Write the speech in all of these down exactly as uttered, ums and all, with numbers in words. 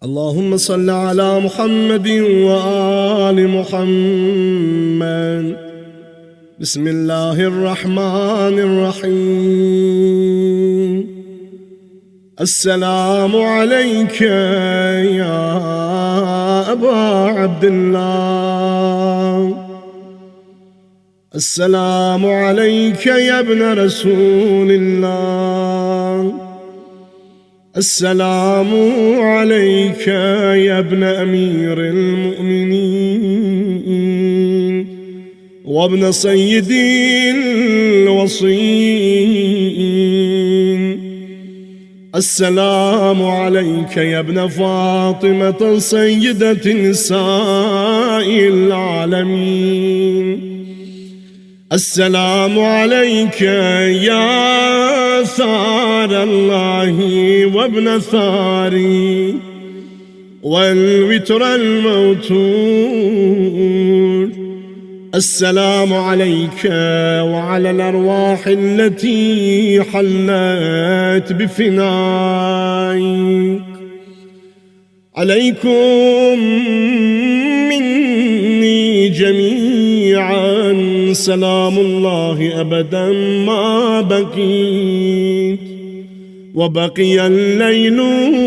اللهم صل على محمد وآل محمد. بسم الله الرحمن الرحيم. السلام عليك يا أبا عبد الله، السلام عليك يا ابن رسول الله، السلام عليك يا ابن أمير المؤمنين وابن سيدي الوصيين، السلام عليك يا ابن فاطمة سيدة نساء العالمين، السلام عليك يا ثار الله وابن ثاري والوتر الموتور، السلام عليك وعلى الأرواح التي حلت بفنائك، عليكم مني جميعا سلام الله أبدا ما بقيت وبقي الليل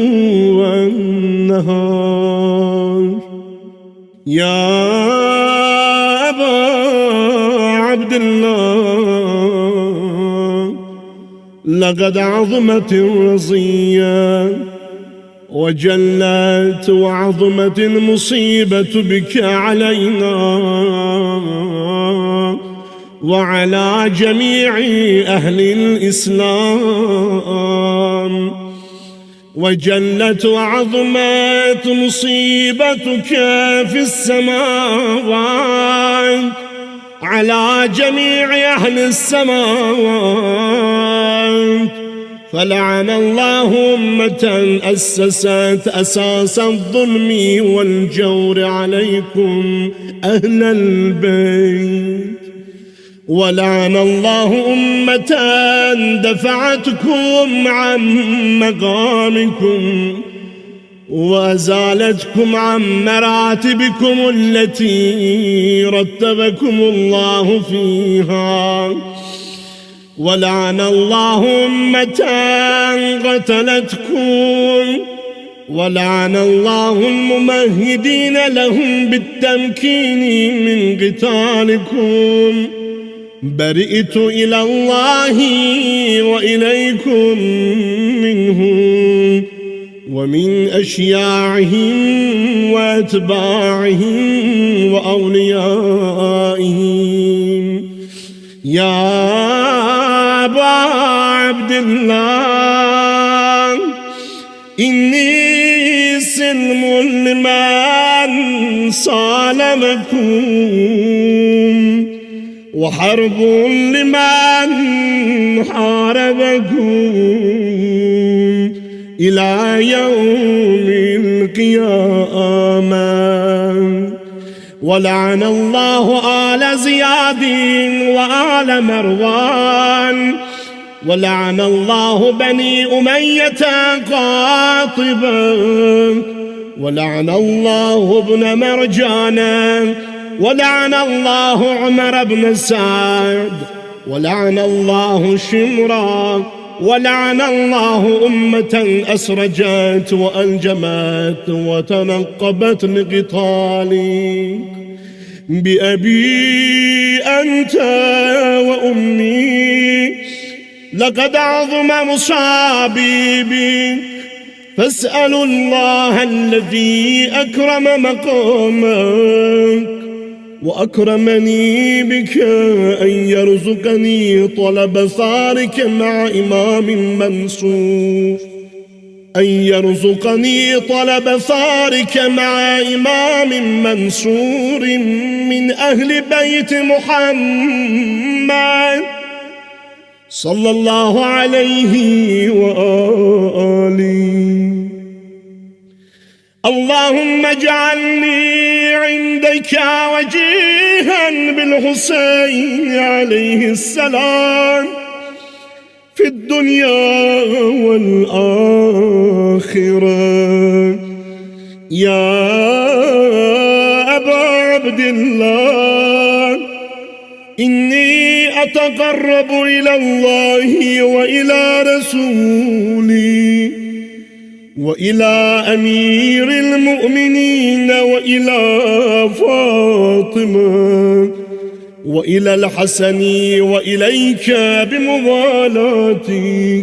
والنهار. يا أبا عبد الله، لقد عظمت الرزية وجلت وعظمت المصيبة بك علينا وعلى جميع أهل الإسلام، وجلت وعظمت مصيبتك في السماوات على جميع أهل السماوات، فلعن الله أمة أسست أساس الظلم والجور عليكم أهل البيت، ولعن الله أمة دفعتكم عن مقامكم وأزالتكم عن مراتبكم التي رتبكم الله فيها، ولعن الله أمة قتلتكم، ولعن الله الممهدين لهم بالتمكين من قتالكم. برئت إلى الله وإليكم منهم ومن أشياعهم وأتباعهم وأوليائهم. يا أبا عبد الله، إني سلم لمن صالمكم وحرب لمن حاربكم إلى يوم القيامة. ولعن الله آل زياد وآل مروان، ولعن الله بني أمية قاطبا، ولعن الله ابن مرجانا، ولعن الله عمر بن سعد، ولعن الله شمرا، ولعن الله أمة أسرجت وأنجمت وتنقبت لقتالك. بأبي أنت وأمي لقد عظم مصابي بك، فاسألوا الله الذي أكرم مقامك وأكرمني بك أن يرزقني طلب ثارك مع إمام منصور، أن يرزقني طلب ثارك مع إمام منصور من أهل بيت محمد صلى الله عليه وآله. اللهم اجعلني عندك وجيها بالحسين عليه السلام في الدنيا والآخرة، يا أبا عبد الله إني أتقرب إلى الله وإلى رسولي وإلى أمير المؤمنين وإلى فاطمة وإلى الحسن وإليك بمضالاتك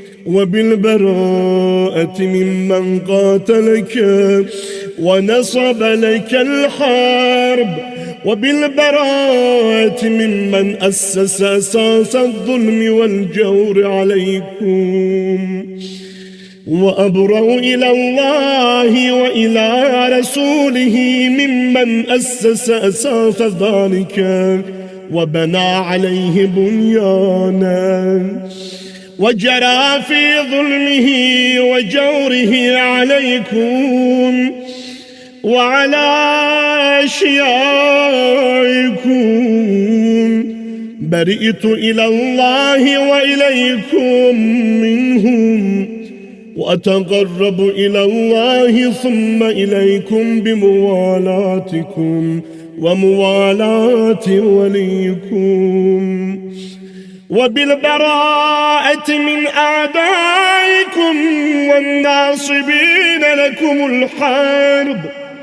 وبالبراءة ممن قاتلك ونصب لك الحرب وبالبراءة ممن أسس أساس الظلم والجور عليكم، وأبرأ إلى الله وإلى رسوله ممن أسس أساس ذلك وبنى عليه بنيانا وجرى في ظلمه وجوره عليكم وعلى أشيائكم. برئت إلى الله وإليكم منهم وأتقرب إلى الله ثم إليكم بموالاتكم وموالاة وليكم وبالبراءة من أعدائكم والناصبين لكم الحرب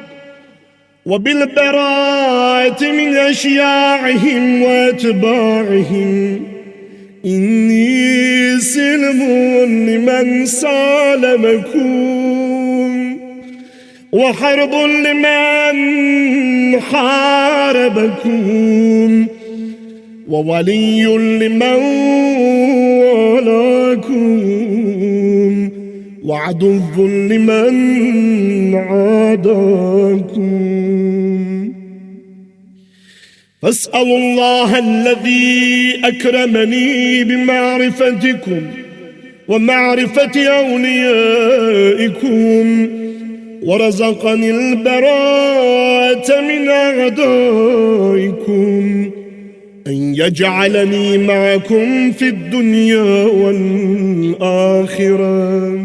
وبالبراءة من أشياعهم وأتباعهم. إني سلم لمن سالمكم وحرب لمن حاربكم وولي لمن والاكم وعدو لمن عاداكم. فاسألوا الله الذي أكرمني بمعرفتكم ومعرفة أوليائكم ورزقني البراءة من أعدائكم أن يجعلني معكم في الدنيا والآخرة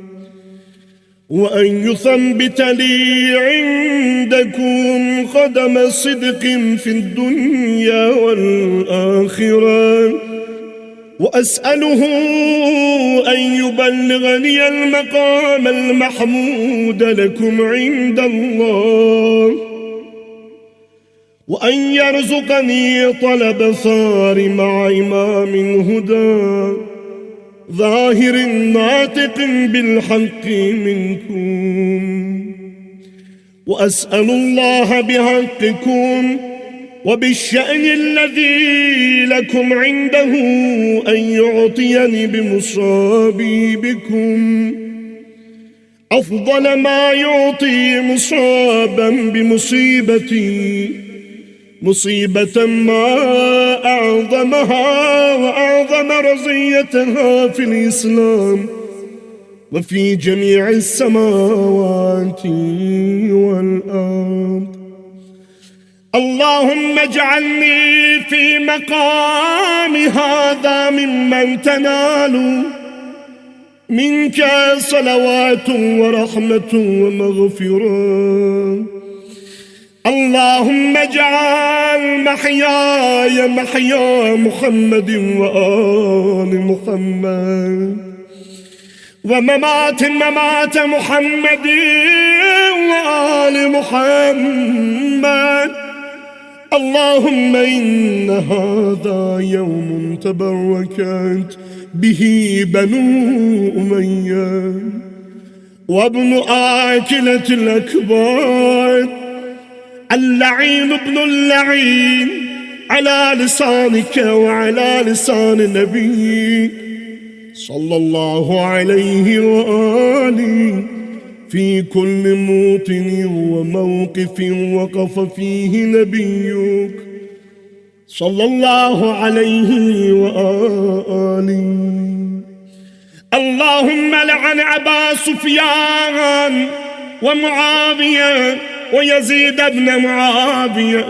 وأن يثبت لي عندكم قدم صدق في الدنيا والآخرة وأسأله أن يبلغني المقام المحمود لكم عند الله وأن يرزقني طلب ثار مع إمام هدى ظاهر ناطق بالحق منكم. وأسأل الله بحقكم وبالشأن الذي لكم عنده أن يعطيني بمصابي بكم أفضل ما يعطي مصابا بمصيبتي، مصيبة ما أعظمها وأعظم رزيتها في الإسلام وفي جميع السماوات والأرض. اللهم اجعلني في مقام هذا ممن تنال منك صلوات ورحمة ومغفرة. اللهم اجعل محياي محيا محمد وآل محمد وممات ممات محمد وآل محمد. اللهم إن هذا يوم تبركت به بنو أمية وابن آكلة الأكبار اللعين ابن اللعين على لسانك وعلى لسان نبيك صلى الله عليه وآله في كل موطن وموقف وقف فيه نبيك صلى الله عليه وآله. اللهم لعن أبا سفيان ومعاوية ويزيد بن معاوية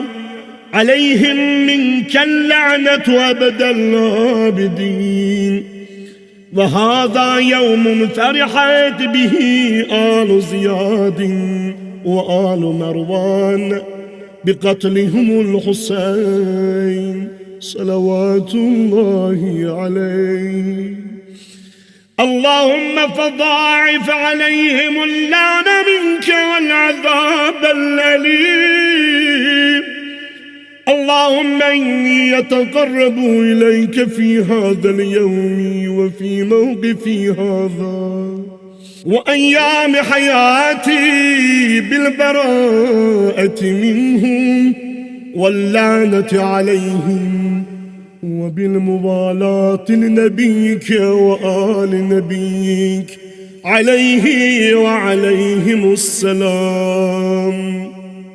عليهم منك اللعنة أبد الآبدين. وهذا يوم فرحت به آل زياد وآل مروان بقتلهم الحسين صلوات الله عليه. اللهم فضاعف عليهم اللعن منك والعذاب الأليم. اللهم إني أتقرب إليك في هذا اليوم وفي موقفي هذا وأيام حياتي بالبراءة منهم واللعنة عليهم وبالمبالاة لنبيك وآل نبيك عليه وعليهم السلام.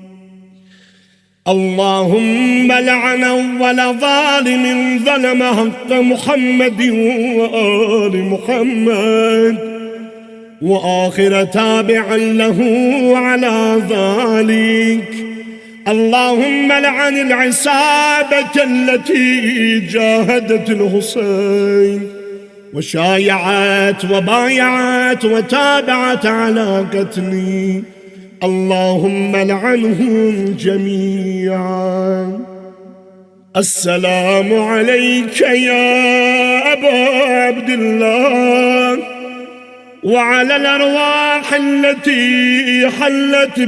اللهم لعن أول ظالم ظلم حق محمد وآل محمد وآخر تابع له على ذلك. اللهم لعن العصابة التي جاهدت الحسين وشايعت وبايعت وتابعت على قتلي. اللهم لعنهم جميعا. السلام عليك يا أبا عبد الله وعلى الأرواح التي حلت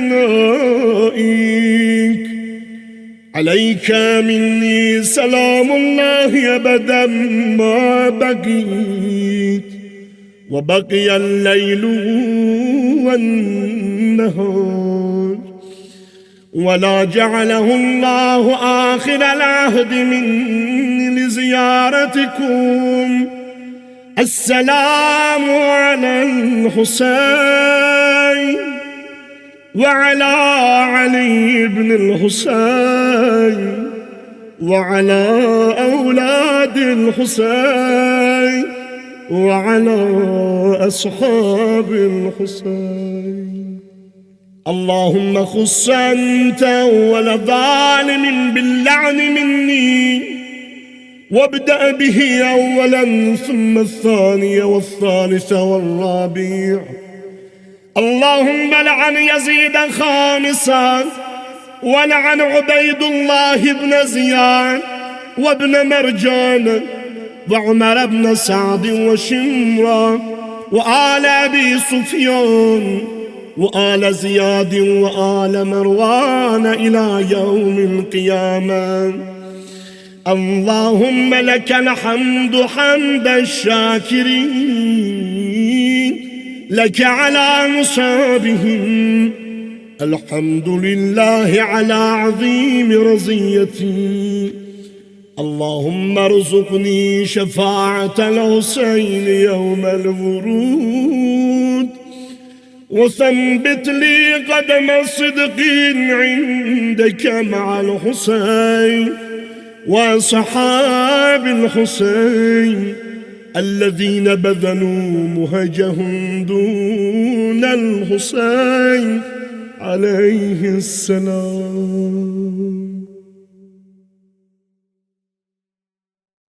بفنائك. عليك مني سلام الله أبدا ما بقيت وبقي الليل والنهار، ولا جعله الله آخر العهد مني لزيارتكم. السلام على الحسين وعلى علي بن الحسين وعلى أولاد الحسين وعلى أصحاب الحسين. اللهم خص أنت أول ظالم باللعن مني وابدأ به أولا ثم الثاني والثالث والرابع. اللهم لعن يزيد خامسا ولعن عبيد الله بن زياد وابن مرجان وعمر بن سعد وشمرا وآل أبي سفيان وآل زياد وآل مروان إلى يوم القيامة. اللهم لك الحمد حمد الشاكرين لك على مصابهم. الحمد لله على عظيم رزيتي. اللهم ارزقني شفاعة الحسين يوم الورود وثبت لي قدم صدق عندك مع الحسين وأصحاب الحسين الذين بذلوا مهجهم دون الحسين عليه السلام.